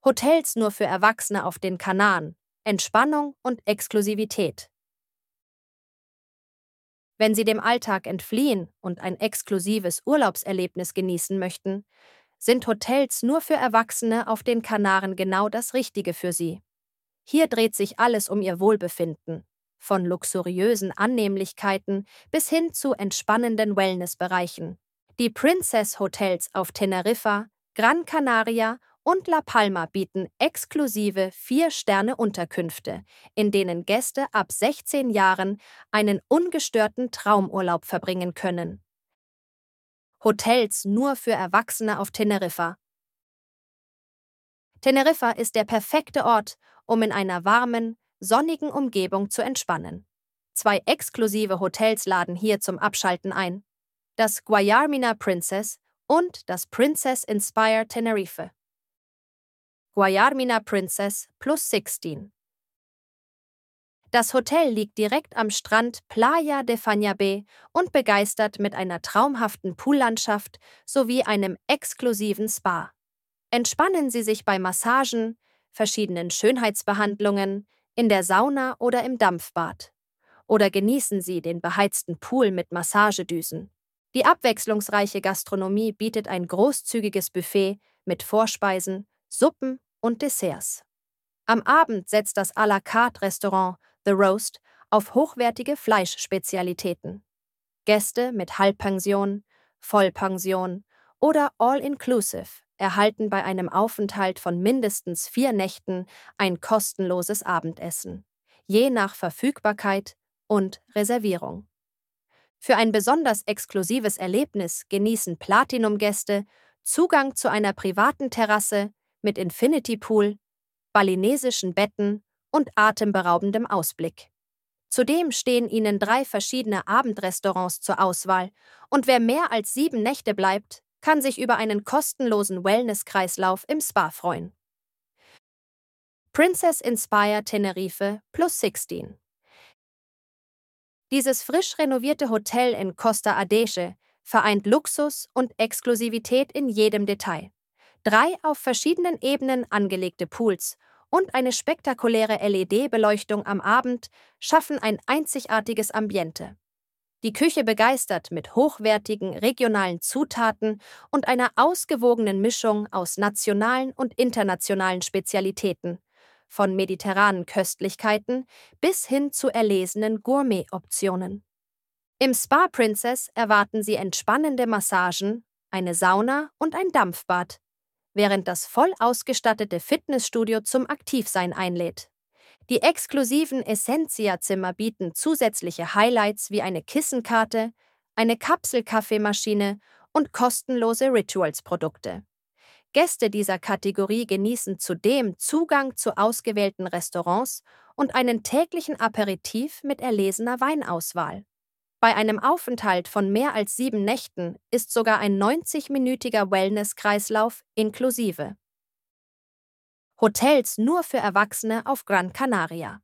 Hotels nur für Erwachsene auf den Kanaren, Entspannung und Exklusivität. Wenn Sie dem Alltag entfliehen und ein exklusives Urlaubserlebnis genießen möchten, sind Hotels nur für Erwachsene auf den Kanaren genau das Richtige für Sie. Hier dreht sich alles um Ihr Wohlbefinden, von luxuriösen Annehmlichkeiten bis hin zu entspannenden Wellnessbereichen. Die Princess Hotels auf Teneriffa, Gran Canaria und La Palma bieten exklusive 4-Sterne-Unterkünfte, in denen Gäste ab 16 Jahren einen ungestörten Traumurlaub verbringen können. Hotels nur für Erwachsene auf Teneriffa. Teneriffa ist der perfekte Ort, um in einer warmen, sonnigen Umgebung zu entspannen. 2 exklusive Hotels laden hier zum Abschalten ein: das Guayarmina Princess und das Princess Inspire Tenerife. Guayarmina Princess plus 16. Das Hotel liegt direkt am Strand Playa de Fáñabe und begeistert mit einer traumhaften Poollandschaft sowie einem exklusiven Spa. Entspannen Sie sich bei Massagen, verschiedenen Schönheitsbehandlungen, in der Sauna oder im Dampfbad. Oder genießen Sie den beheizten Pool mit Massagedüsen. Die abwechslungsreiche Gastronomie bietet ein großzügiges Buffet mit Vorspeisen, Suppen und Desserts. Am Abend setzt das à la carte Restaurant The Roast auf hochwertige Fleischspezialitäten. Gäste mit Halbpension, Vollpension oder All-Inclusive erhalten bei einem Aufenthalt von mindestens 4 Nächten ein kostenloses Abendessen, je nach Verfügbarkeit und Reservierung. Für ein besonders exklusives Erlebnis genießen Platinum-Gäste Zugang zu einer privaten Terrasse mit Infinity Pool, balinesischen Betten und atemberaubendem Ausblick. Zudem stehen Ihnen 3 verschiedene Abendrestaurants zur Auswahl und wer mehr als 7 Nächte bleibt, kann sich über einen kostenlosen Wellness-Kreislauf im Spa freuen. Princess Inspire Tenerife plus 16. Dieses frisch renovierte Hotel in Costa Adeje vereint Luxus und Exklusivität in jedem Detail. 3 auf verschiedenen Ebenen angelegte Pools und eine spektakuläre LED-Beleuchtung am Abend schaffen ein einzigartiges Ambiente. Die Küche begeistert mit hochwertigen regionalen Zutaten und einer ausgewogenen Mischung aus nationalen und internationalen Spezialitäten, von mediterranen Köstlichkeiten bis hin zu erlesenen Gourmet-Optionen. Im Spa Princess erwarten Sie entspannende Massagen, eine Sauna und ein Dampfbad, während das voll ausgestattete Fitnessstudio zum Aktivsein einlädt. Die exklusiven Essentia-Zimmer bieten zusätzliche Highlights wie eine Kissenkarte, eine Kapselkaffeemaschine und kostenlose Rituals-Produkte. Gäste dieser Kategorie genießen zudem Zugang zu ausgewählten Restaurants und einen täglichen Aperitif mit erlesener Weinauswahl. Bei einem Aufenthalt von mehr als 7 Nächten ist sogar ein 90-minütiger Wellness-Kreislauf inklusive. Hotels nur für Erwachsene auf Gran Canaria.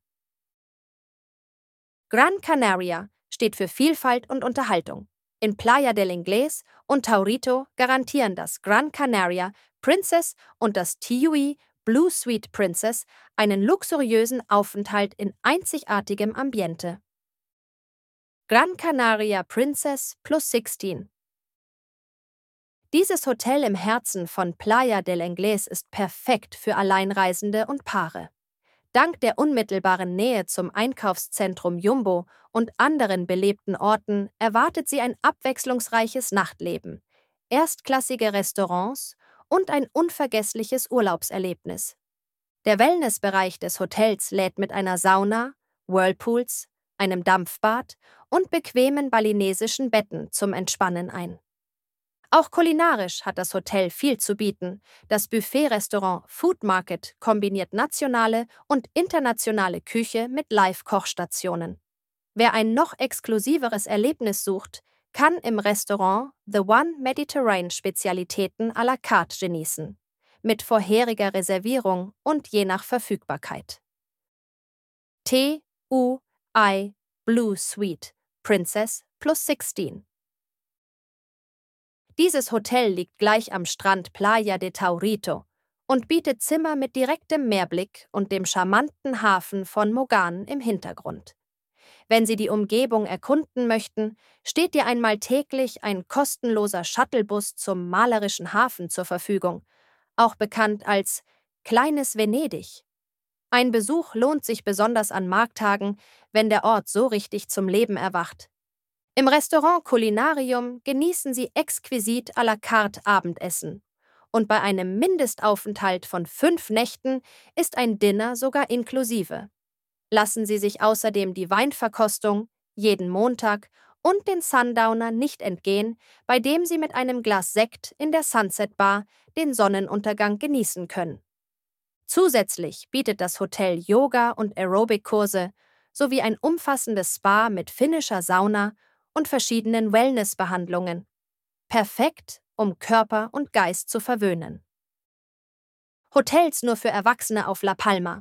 Gran Canaria steht für Vielfalt und Unterhaltung. In Playa del Inglés und Taurito garantieren das Gran Canaria Princess und das TUI Blue Suite Princess einen luxuriösen Aufenthalt in einzigartigem Ambiente. Gran Canaria Princess plus 16. Dieses Hotel im Herzen von Playa del Inglés ist perfekt für Alleinreisende und Paare. Dank der unmittelbaren Nähe zum Einkaufszentrum Jumbo und anderen belebten Orten erwartet Sie ein abwechslungsreiches Nachtleben, erstklassige Restaurants und ein unvergessliches Urlaubserlebnis. Der Wellnessbereich des Hotels lädt mit einer Sauna, Whirlpools, einem Dampfbad und bequemen balinesischen Betten zum Entspannen ein. Auch kulinarisch hat das Hotel viel zu bieten. Das Buffet-Restaurant Food Market kombiniert nationale und internationale Küche mit Live-Kochstationen. Wer ein noch exklusiveres Erlebnis sucht, kann im Restaurant The One Mediterranean Spezialitäten à la carte genießen, mit vorheriger Reservierung und je nach Verfügbarkeit. TUI Blue Suite Princess plus 16. Dieses Hotel liegt gleich am Strand Playa de Taurito und bietet Zimmer mit direktem Meerblick und dem charmanten Hafen von Mogan im Hintergrund. Wenn Sie die Umgebung erkunden möchten, steht dir einmal täglich ein kostenloser Shuttlebus zum malerischen Hafen zur Verfügung, auch bekannt als Kleines Venedig. Ein Besuch lohnt sich besonders an Markttagen, wenn der Ort so richtig zum Leben erwacht. Im Restaurant Culinarium genießen Sie exquisit à la carte Abendessen. Und bei einem Mindestaufenthalt von 5 Nächten ist ein Dinner sogar inklusive. Lassen Sie sich außerdem die Weinverkostung jeden Montag und den Sundowner nicht entgehen, bei dem Sie mit einem Glas Sekt in der Sunset Bar den Sonnenuntergang genießen können. Zusätzlich bietet das Hotel Yoga- und Aerobic-Kurse sowie ein umfassendes Spa mit finnischer Sauna und verschiedenen Wellnessbehandlungen. Perfekt, um Körper und Geist zu verwöhnen. Hotels nur für Erwachsene auf La Palma.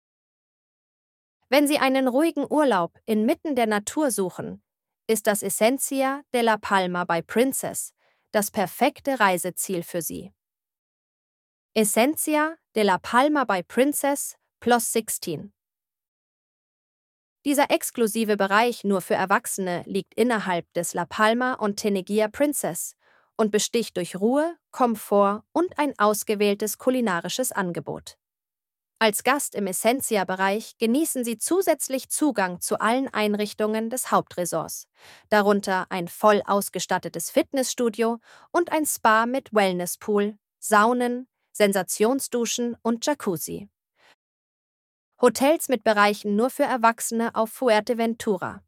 Wenn Sie einen ruhigen Urlaub inmitten der Natur suchen, ist das Essentia de La Palma by Princess das perfekte Reiseziel für Sie. Essentia de La Palma by Princess Plus 16. Dieser exklusive Bereich nur für Erwachsene liegt innerhalb des La Palma und Tenegia Princess und besticht durch Ruhe, Komfort und ein ausgewähltes kulinarisches Angebot. Als Gast im Essentia-Bereich genießen Sie zusätzlich Zugang zu allen Einrichtungen des Hauptresorts, darunter ein voll ausgestattetes Fitnessstudio und ein Spa mit Wellnesspool, Saunen, Sensationsduschen und Jacuzzi. Hotels mit Bereichen nur für Erwachsene auf Fuerteventura.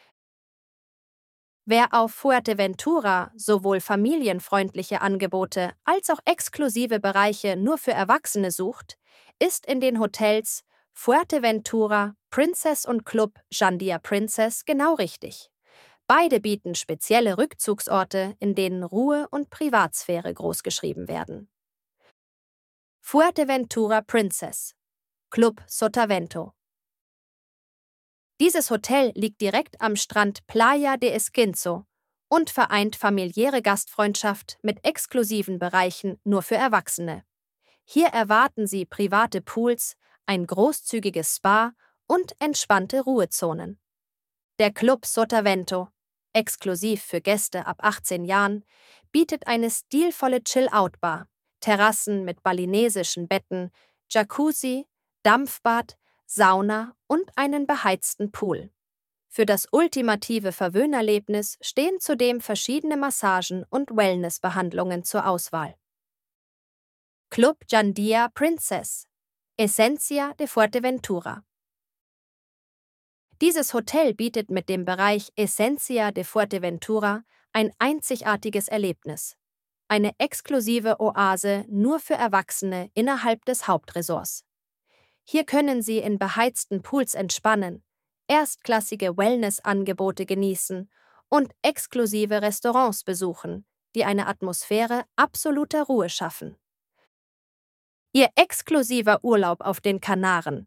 Wer auf Fuerteventura sowohl familienfreundliche Angebote als auch exklusive Bereiche nur für Erwachsene sucht, ist in den Hotels Fuerteventura, Princess und Club Jandia Princess genau richtig. Beide bieten spezielle Rückzugsorte, in denen Ruhe und Privatsphäre großgeschrieben werden. Fuerteventura Princess, Club Sotavento. Dieses Hotel liegt direkt am Strand Playa de Esquinzo und vereint familiäre Gastfreundschaft mit exklusiven Bereichen nur für Erwachsene. Hier erwarten Sie private Pools, ein großzügiges Spa und entspannte Ruhezonen. Der Club Sotavento, exklusiv für Gäste ab 18 Jahren, bietet eine stilvolle Chill-Out-Bar, Terrassen mit balinesischen Betten, Jacuzzi, Dampfbad, Sauna und einen beheizten Pool. Für das ultimative Verwöhnerlebnis stehen zudem verschiedene Massagen und Wellnessbehandlungen zur Auswahl. Club Jandia Princess, Essentia de Fuerteventura. Dieses Hotel bietet mit dem Bereich Essentia de Fuerteventura ein einzigartiges Erlebnis. Eine exklusive Oase nur für Erwachsene innerhalb des Hauptresorts. Hier können Sie in beheizten Pools entspannen, erstklassige Wellnessangebote genießen und exklusive Restaurants besuchen, die eine Atmosphäre absoluter Ruhe schaffen. Ihr exklusiver Urlaub auf den Kanaren.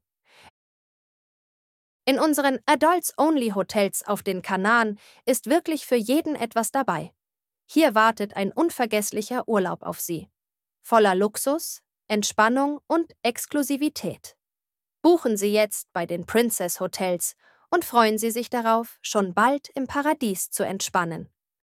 In unseren Adults-Only-Hotels auf den Kanaren ist wirklich für jeden etwas dabei. Hier wartet ein unvergesslicher Urlaub auf Sie. Voller Luxus, Entspannung und Exklusivität. Buchen Sie jetzt bei den Princess Hotels und freuen Sie sich darauf, schon bald im Paradies zu entspannen.